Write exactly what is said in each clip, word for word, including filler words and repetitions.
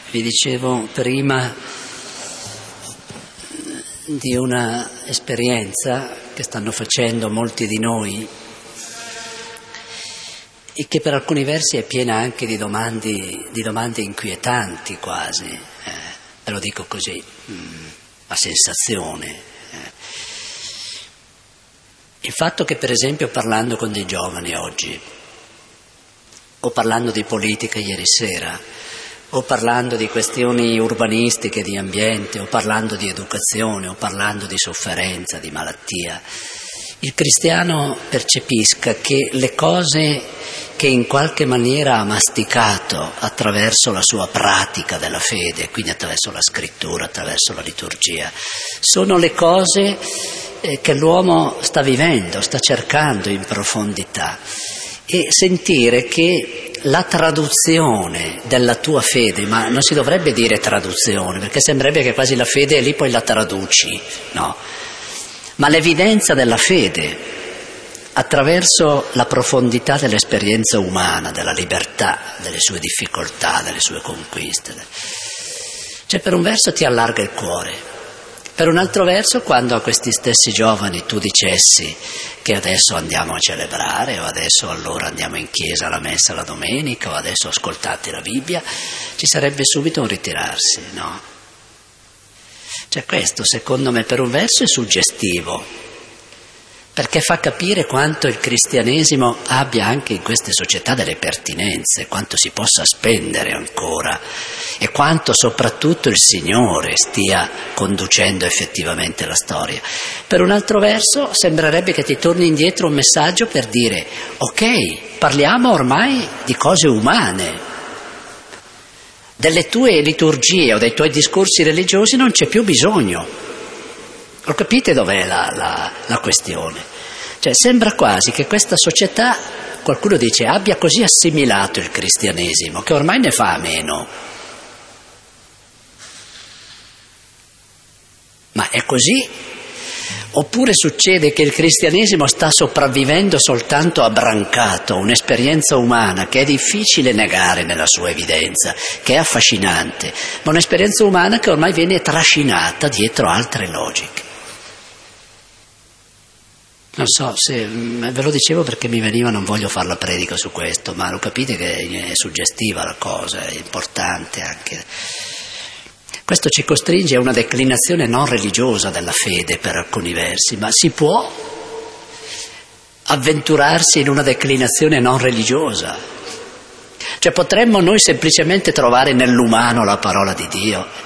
Vi dicevo prima di una esperienza che stanno facendo molti di noi e che per alcuni versi è piena anche di domande, di domande inquietanti quasi, eh, ve lo dico così, mh, a sensazione. Eh. Il fatto che per esempio parlando con dei giovani oggi, o parlando di politica ieri sera, o parlando di questioni urbanistiche, di ambiente, o parlando di educazione, o parlando di sofferenza, di malattia, il cristiano percepisca che le cose che in qualche maniera ha masticato attraverso la sua pratica della fede, quindi attraverso la scrittura, attraverso la liturgia, sono le cose che l'uomo sta vivendo, sta cercando in profondità, e sentire che la traduzione della tua fede, ma non si dovrebbe dire traduzione, perché sembrerebbe che quasi la fede è lì poi la traduci, no, ma l'evidenza della fede attraverso la profondità dell'esperienza umana, della libertà, delle sue difficoltà, delle sue conquiste. Cioè, per un verso ti allarga il cuore, per un altro verso, quando a questi stessi giovani tu dicessi che adesso andiamo a celebrare, o adesso allora andiamo in chiesa alla messa la domenica, o adesso ascoltate la Bibbia, ci sarebbe subito un ritirarsi, no? Cioè questo, secondo me, per un verso è suggestivo, perché fa capire quanto il cristianesimo abbia anche in queste società delle pertinenze, quanto si possa spendere ancora e quanto soprattutto il Signore stia conducendo effettivamente la storia. Per un altro verso sembrerebbe che ti torni indietro un messaggio per dire: ok, parliamo ormai di cose umane, delle tue liturgie o dei tuoi discorsi religiosi non c'è più bisogno. Lo capite dov'è la, la, la questione? Cioè sembra quasi che questa società, qualcuno dice, abbia così assimilato il cristianesimo che ormai ne fa a meno. Ma è così? Oppure succede che il cristianesimo sta sopravvivendo soltanto abbrancato, un'esperienza umana che è difficile negare nella sua evidenza, che è affascinante, ma un'esperienza umana che ormai viene trascinata dietro altre logiche. Non so se ve lo dicevo perché mi veniva, non voglio fare la predica su questo, ma lo capite che è suggestiva la cosa, è importante anche. Questo ci costringe a una declinazione non religiosa della fede per alcuni versi, ma si può avventurarsi in una declinazione non religiosa. Cioè potremmo noi semplicemente trovare nell'umano la parola di Dio,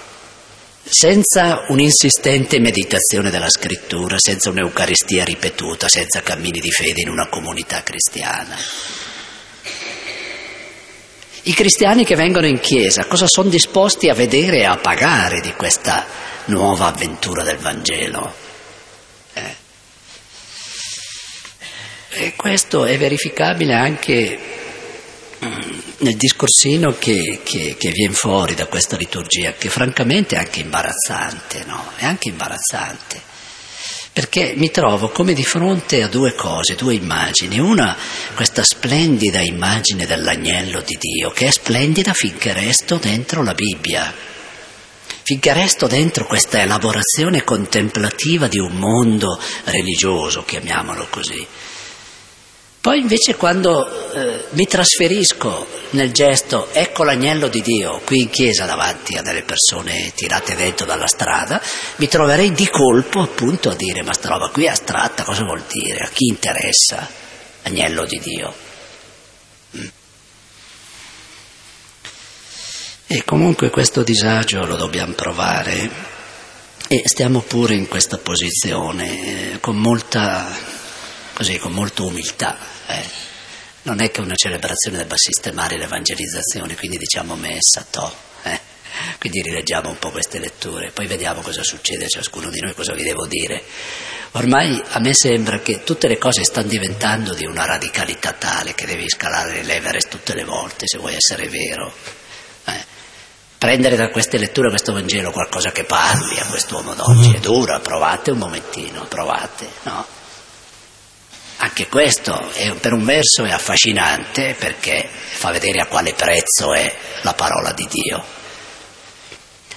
senza un'insistente meditazione della scrittura, senza un'eucaristia ripetuta, senza cammini di fede in una comunità cristiana. I cristiani che vengono in chiesa cosa sono disposti a vedere e a pagare di questa nuova avventura del Vangelo? Eh. E questo è verificabile anche nel discorsino che, che, che viene fuori da questa liturgia, che francamente è anche imbarazzante, no? È anche imbarazzante, perché mi trovo come di fronte a due cose, due immagini. Una, questa splendida immagine dell'agnello di Dio, che è splendida finché resto dentro la Bibbia, finché resto dentro questa elaborazione contemplativa di un mondo religioso, chiamiamolo così. Poi invece quando eh, mi trasferisco nel gesto, ecco l'agnello di Dio, qui in chiesa davanti a delle persone tirate dentro dalla strada, mi troverei di colpo appunto a dire: ma sta roba qui è astratta, cosa vuol dire? A chi interessa agnello di Dio? Mm. E comunque questo disagio lo dobbiamo provare e stiamo pure in questa posizione eh, con molta, così, con molta umiltà. Eh, non è che una celebrazione debba sistemare l'evangelizzazione, quindi diciamo messa, to, eh. Quindi rileggiamo un po' queste letture, poi vediamo cosa succede a ciascuno di noi, cosa vi devo dire. Ormai a me sembra che tutte le cose stanno diventando di una radicalità tale che devi scalare l'Everest tutte le volte se vuoi essere vero. Eh. Prendere da queste letture questo Vangelo qualcosa che parli a quest'uomo d'oggi è dura, provate un momentino, provate, no? Anche questo è, per un verso è affascinante perché fa vedere a quale prezzo è la parola di Dio.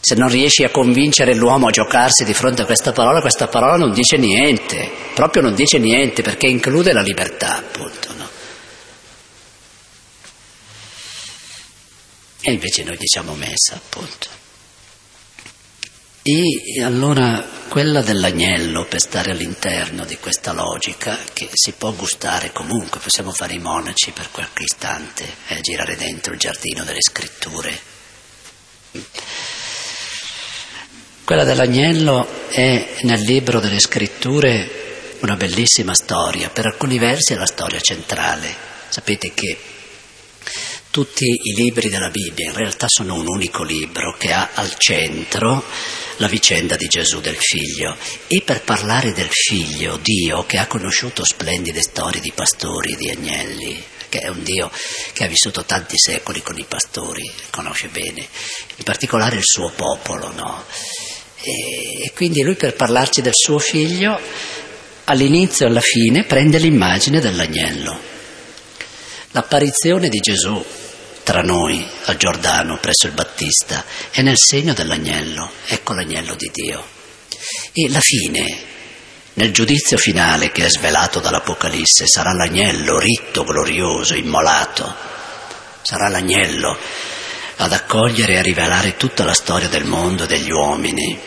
Se non riesci a convincere l'uomo a giocarsi di fronte a questa parola, questa parola non dice niente, proprio non dice niente, perché include la libertà, appunto, no? E invece noi diciamo messa, appunto. E allora quella dell'agnello, per stare all'interno di questa logica, che si può gustare comunque, possiamo fare i monaci per qualche istante e girare dentro il giardino delle scritture. Quella dell'agnello è nel libro delle scritture una bellissima storia, per alcuni versi è la storia centrale. Sapete che tutti i libri della Bibbia in realtà sono un unico libro che ha al centro la vicenda di Gesù, del figlio, e per parlare del figlio, Dio, che ha conosciuto splendide storie di pastori e di agnelli, che è un Dio che ha vissuto tanti secoli con i pastori, conosce bene, in particolare il suo popolo, no? E quindi lui, per parlarci del suo figlio, all'inizio e alla fine prende l'immagine dell'agnello. L'apparizione di Gesù tra noi al Giordano presso il Battista è nel segno dell'agnello, ecco l'agnello di Dio. E la fine, nel giudizio finale che è svelato dall'Apocalisse, sarà l'agnello ritto, glorioso, immolato, sarà l'agnello ad accogliere e a rivelare tutta la storia del mondo e degli uomini.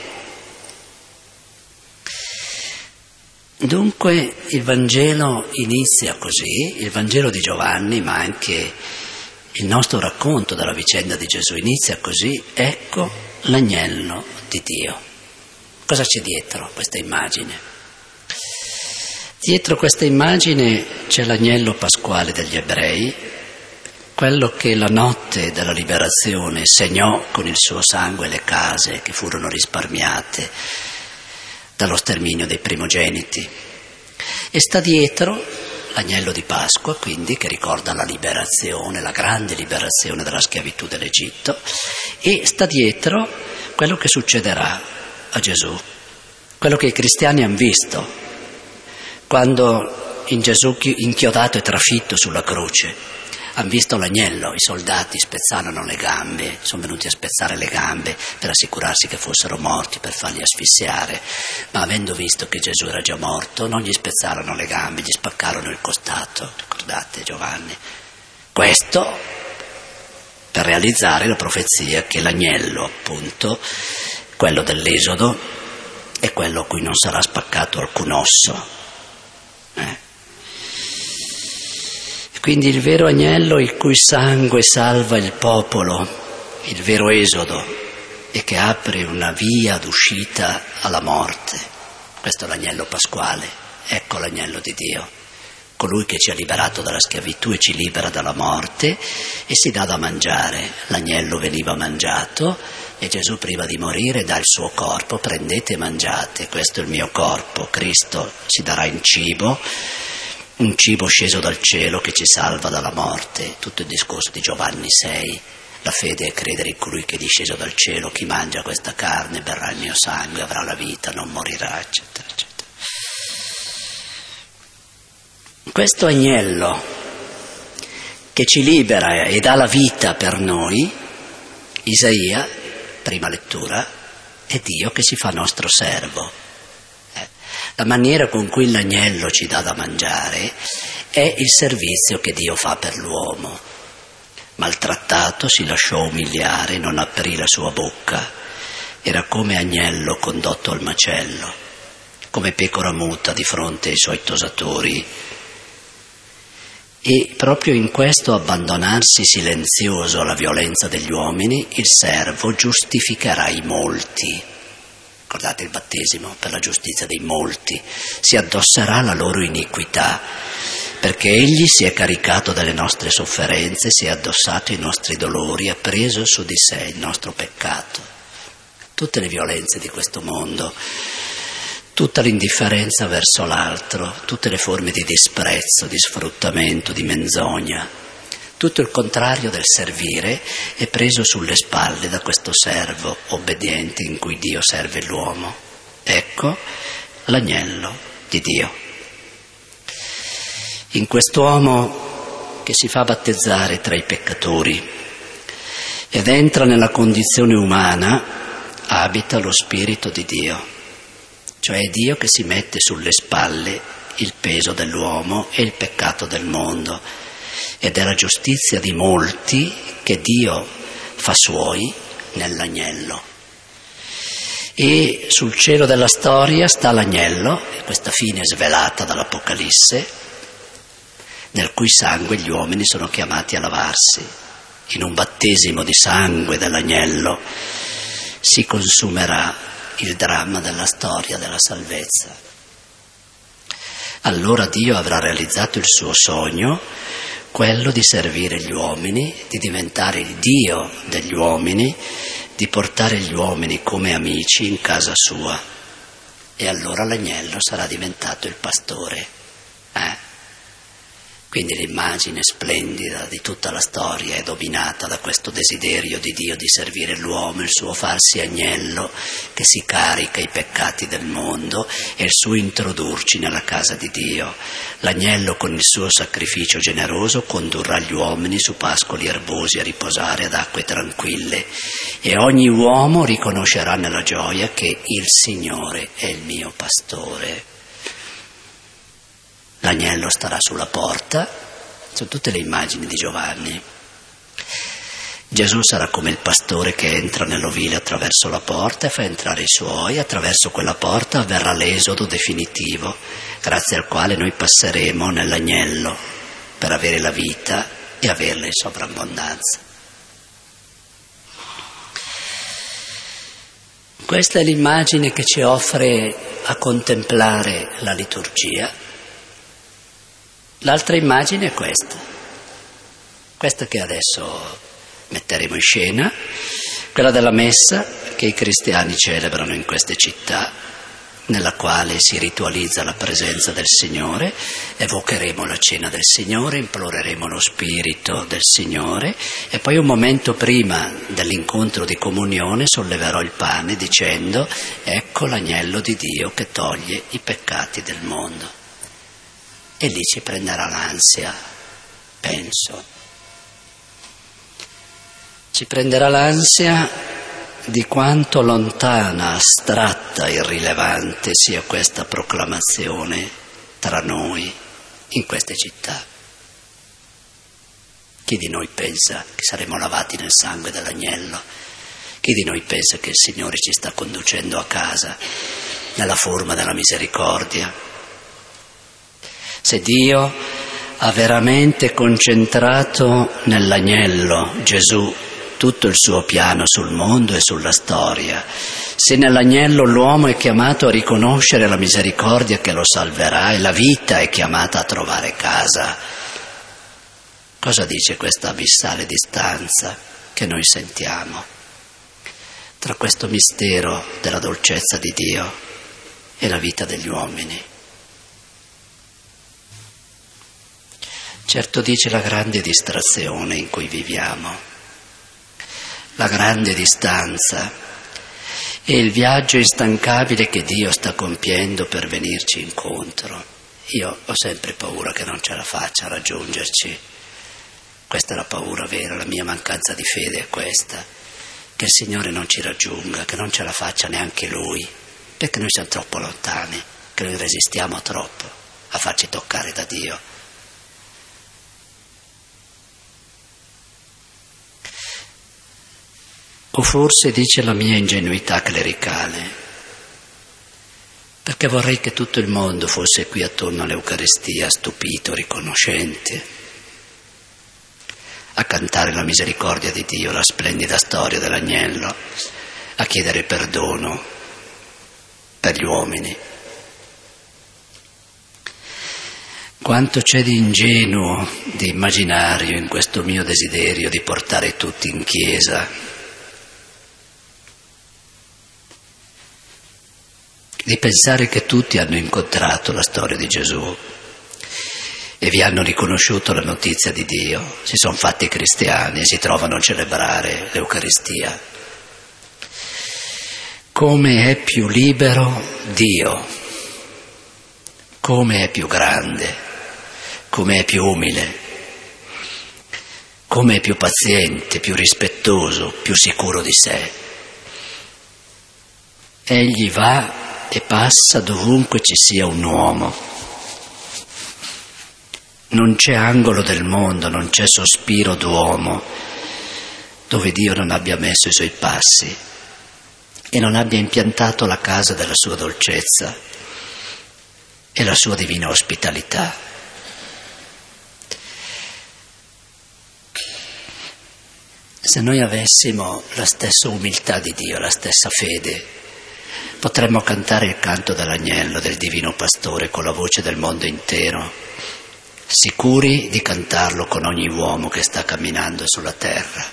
Dunque il Vangelo inizia così, il Vangelo di Giovanni, ma anche il nostro racconto della vicenda di Gesù inizia così: ecco l'agnello di Dio. Cosa c'è dietro questa immagine? Dietro questa immagine c'è l'agnello pasquale degli ebrei, quello che la notte della liberazione segnò con il suo sangue le case che furono risparmiate dallo sterminio dei primogeniti. E sta dietro l'agnello di Pasqua, quindi, che ricorda la liberazione, la grande liberazione dalla schiavitù dell'Egitto, e sta dietro quello che succederà a Gesù, quello che i cristiani hanno visto quando in Gesù inchiodato e trafitto sulla croce hanno visto l'agnello, i soldati spezzarono le gambe, sono venuti a spezzare le gambe per assicurarsi che fossero morti, per farli asfissiare, ma avendo visto che Gesù era già morto non gli spezzarono le gambe, gli spaccarono il costato, ricordate Giovanni? Questo per realizzare la profezia che l'agnello, appunto, quello dell'Esodo, è quello a cui non sarà spaccato alcun osso. Eh? Quindi il vero agnello il cui sangue salva il popolo, il vero esodo, e che apre una via d'uscita alla morte. Questo è l'agnello pasquale, ecco l'agnello di Dio, colui che ci ha liberato dalla schiavitù e ci libera dalla morte e si dà da mangiare. L'agnello veniva mangiato e Gesù prima di morire dà il suo corpo: prendete e mangiate, questo è il mio corpo. Cristo si darà in cibo, un cibo sceso dal cielo che ci salva dalla morte. Tutto il discorso di Giovanni sei, la fede è credere in colui che è disceso dal cielo, chi mangia questa carne berrà il mio sangue, avrà la vita, non morirà, eccetera, eccetera. Questo agnello che ci libera e dà la vita per noi, Isaia, prima lettura, è Dio che si fa nostro servo. La maniera con cui l'agnello ci dà da mangiare è il servizio che Dio fa per l'uomo. Maltrattato si lasciò umiliare, non aprì la sua bocca, era come agnello condotto al macello, come pecora muta di fronte ai suoi tosatori. E proprio in questo abbandonarsi silenzioso alla violenza degli uomini, il servo giustificherà i molti. Ricordate il battesimo per la giustizia dei molti, si addosserà la loro iniquità, perché egli si è caricato delle nostre sofferenze, si è addossato i nostri dolori, ha preso su di sé il nostro peccato. Tutte le violenze di questo mondo, tutta l'indifferenza verso l'altro, tutte le forme di disprezzo, di sfruttamento, di menzogna, tutto il contrario del servire è preso sulle spalle da questo servo obbediente in cui Dio serve l'uomo. Ecco l'agnello di Dio. In quest'uomo che si fa battezzare tra i peccatori ed entra nella condizione umana abita lo Spirito di Dio, cioè è Dio che si mette sulle spalle il peso dell'uomo e il peccato del mondo, ed è la giustizia di molti che Dio fa suoi nell'agnello. E sul cielo della storia sta l'agnello, questa fine svelata dall'Apocalisse, nel cui sangue gli uomini sono chiamati a lavarsi. In un battesimo di sangue dell'agnello si consumerà il dramma della storia della salvezza. Allora Dio avrà realizzato il suo sogno, quello di servire gli uomini, di diventare il Dio degli uomini, di portare gli uomini come amici in casa sua. E allora l'agnello sarà diventato il pastore. Eh? Quindi l'immagine splendida di tutta la storia è dominata da questo desiderio di Dio di servire l'uomo, il suo farsi agnello che si carica i peccati del mondo e il suo introdurci nella casa di Dio. L'agnello con il suo sacrificio generoso condurrà gli uomini su pascoli erbosi a riposare ad acque tranquille e ogni uomo riconoscerà nella gioia che il Signore è il mio pastore. L'agnello starà sulla porta, sono tutte le immagini di Giovanni. Gesù sarà come il pastore che entra nell'ovile attraverso la porta e fa entrare i suoi, attraverso quella porta avverrà l'esodo definitivo, grazie al quale noi passeremo nell'agnello per avere la vita e averla in sovrabbondanza. Questa è l'immagine che ci offre a contemplare la liturgia. L'altra immagine è questa, questa che adesso metteremo in scena, quella della messa che i cristiani celebrano in queste città, nella quale si ritualizza la presenza del Signore, evocheremo la cena del Signore, imploreremo lo Spirito del Signore e poi un momento prima dell'incontro di comunione solleverò il pane dicendo: ecco l'agnello di Dio che toglie i peccati del mondo. E lì ci prenderà l'ansia, penso. Ci prenderà l'ansia di quanto lontana, astratta, irrilevante sia questa proclamazione tra noi in queste città. Chi di noi pensa che saremo lavati nel sangue dell'agnello? Chi di noi pensa che il Signore ci sta conducendo a casa nella forma della misericordia? Se Dio ha veramente concentrato nell'agnello, Gesù, tutto il suo piano sul mondo e sulla storia, se nell'agnello l'uomo è chiamato a riconoscere la misericordia che lo salverà e la vita è chiamata a trovare casa, cosa dice questa abissale distanza che noi sentiamo tra questo mistero della dolcezza di Dio e la vita degli uomini? Certo dice la grande distrazione in cui viviamo, la grande distanza e il viaggio instancabile che Dio sta compiendo per venirci incontro. Io ho sempre paura che non ce la faccia a raggiungerci. Questa è la paura vera, la mia mancanza di fede è questa, che il Signore non ci raggiunga, che non ce la faccia neanche Lui, perché noi siamo troppo lontani, che noi resistiamo troppo a farci toccare da Dio. O forse dice la mia ingenuità clericale, perché vorrei che tutto il mondo fosse qui attorno all'Eucaristia, stupito, riconoscente, a cantare la misericordia di Dio, la splendida storia dell'agnello, a chiedere perdono per gli uomini. Quanto c'è di ingenuo, di immaginario in questo mio desiderio di portare tutti in chiesa, di pensare che tutti hanno incontrato la storia di Gesù e vi hanno riconosciuto la notizia di Dio, si sono fatti cristiani e si trovano a celebrare l'Eucaristia. Come è più libero Dio, come è più grande, come è più umile, come è più paziente, più rispettoso, più sicuro di sé. Egli va e passa dovunque ci sia un uomo. Non c'è angolo del mondo, non c'è sospiro d'uomo dove Dio non abbia messo i suoi passi e non abbia impiantato la casa della sua dolcezza e la sua divina ospitalità. Se noi avessimo la stessa umiltà di Dio, la stessa fede, potremmo cantare il canto dell'agnello, del divino pastore, con la voce del mondo intero, sicuri di cantarlo con ogni uomo che sta camminando sulla terra.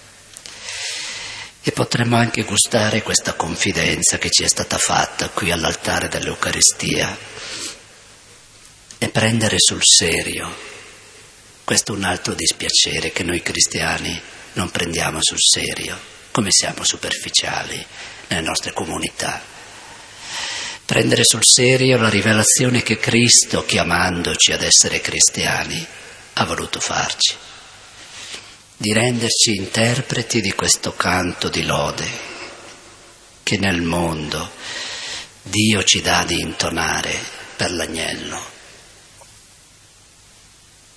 E potremmo anche gustare questa confidenza che ci è stata fatta qui all'altare dell'Eucaristia e prendere sul serio. Questo è un altro dispiacere, che noi cristiani non prendiamo sul serio, come siamo superficiali nelle nostre comunità. Prendere sul serio la rivelazione che Cristo, chiamandoci ad essere cristiani, ha voluto farci, di renderci interpreti di questo canto di lode che nel mondo Dio ci dà di intonare per l'agnello.